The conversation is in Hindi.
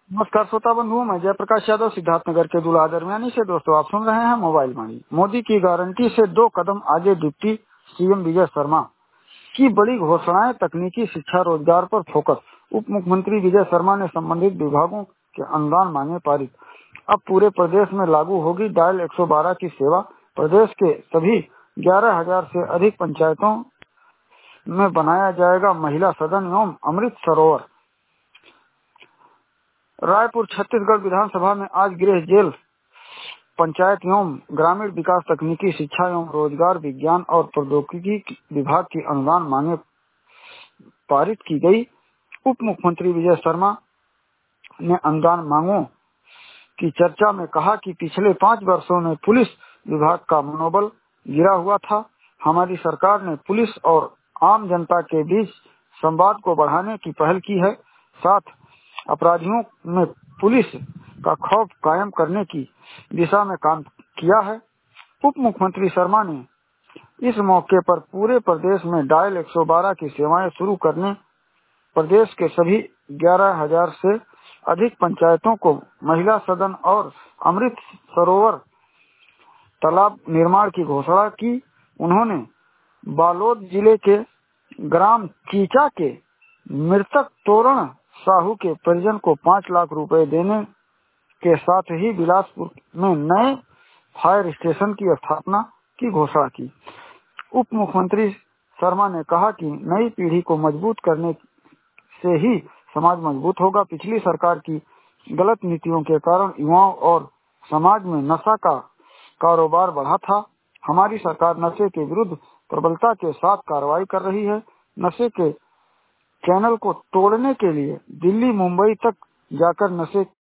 नमस्कार श्रोता बंधुओं, मैं जयप्रकाश यादव सिद्धार्थनगर के दूल्हा दरमियानी से। दोस्तों, आप सुन रहे हैं मोबाइल वाणी। मोदी की गारंटी से 2 कदम आगे डिप्टी सीएम विजय शर्मा की बड़ी घोषणाएं, तकनीकी शिक्षा रोजगार पर फोकस। उप मुख्यमंत्री विजय शर्मा ने संबंधित विभागों के अनुदान मांगे पारित। अब पूरे प्रदेश में लागू होगी डायल 112 की सेवा। प्रदेश के सभी 11,000 से अधिक पंचायतों में बनाया जाएगा महिला सदन एवं अमृत सरोवर। रायपुर छत्तीसगढ़ विधानसभा में आज गृह, जेल, पंचायत एवं ग्रामीण विकास, तकनीकी शिक्षा एवं रोजगार, विज्ञान और प्रौद्योगिकी विभाग की अनुदान मांगे पारित की गई। उप मुख्यमंत्री विजय शर्मा ने अनुदान मांगों की चर्चा में कहा कि पिछले 5 वर्षों में पुलिस विभाग का मनोबल गिरा हुआ था। हमारी सरकार ने पुलिस और आम जनता के बीच संवाद को बढ़ाने की पहल की है, साथ अपराधियों में पुलिस का खौफ कायम करने की दिशा में काम किया है। उप मुख्यमंत्री शर्मा ने इस मौके पर पूरे प्रदेश में डायल 112 की सेवाएं शुरू करने, प्रदेश के सभी 11,000 से अधिक पंचायतों को महिला सदन और अमृत सरोवर तालाब निर्माण की घोषणा की। उन्होंने बालोद जिले के ग्राम चीचा के मृतक तोरण साहू के परिजन को 5 लाख रुपए देने के साथ ही बिलासपुर में नए फायर स्टेशन की स्थापना की घोषणा की। उप मुख्यमंत्री शर्मा ने कहा कि नई पीढ़ी को मजबूत करने से ही समाज मजबूत होगा। पिछली सरकार की गलत नीतियों के कारण युवाओं और समाज में नशा का कारोबार बढ़ा था। हमारी सरकार नशे के विरुद्ध प्रबलता के साथ कार्रवाई कर रही है। नशे के चैनल को तोड़ने के लिए दिल्ली, मुंबई तक जाकर नशे